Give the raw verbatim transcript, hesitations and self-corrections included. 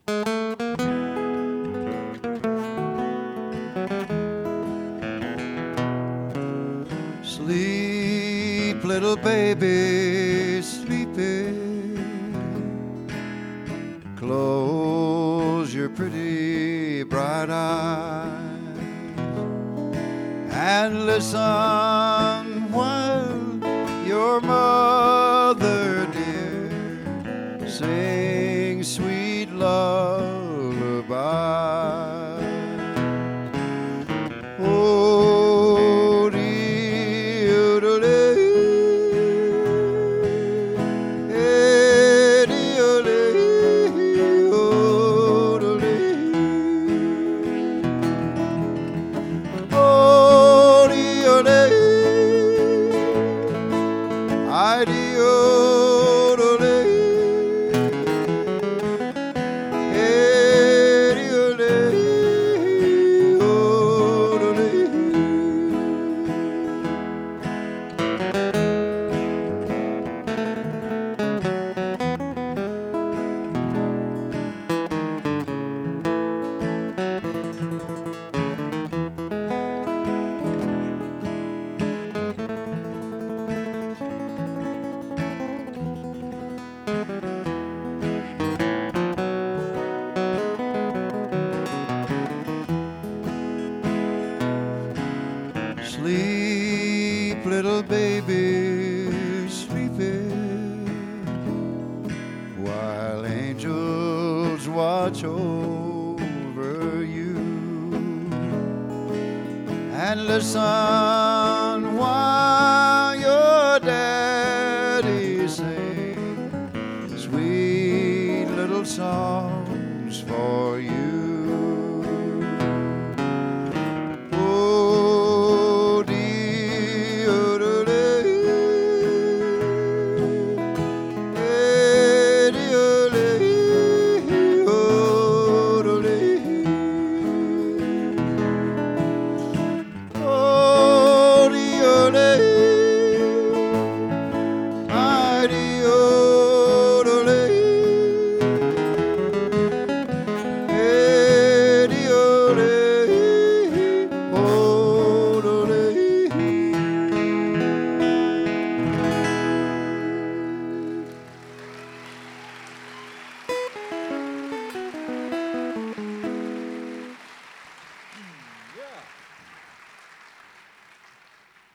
Sleep, little baby, sleeping. Close your pretty bright eyes and listen while your mother dear sings sweet lullaby. Oh, dee-o-do-lee, eh, dee-o-lee, oh-do-lee. Oh, dee-o-lee, I dee-o-do-lee, eh, dee-o-lee, oh-do-lee. Sleep, little baby, sleeping, while angels watch over you. And listen while your daddy sings sweet little songs for you. Oh, dee-o-do-lee, eh, dee-o-lee, oh-do-lee. Oh, dee-o-lee, I dee-o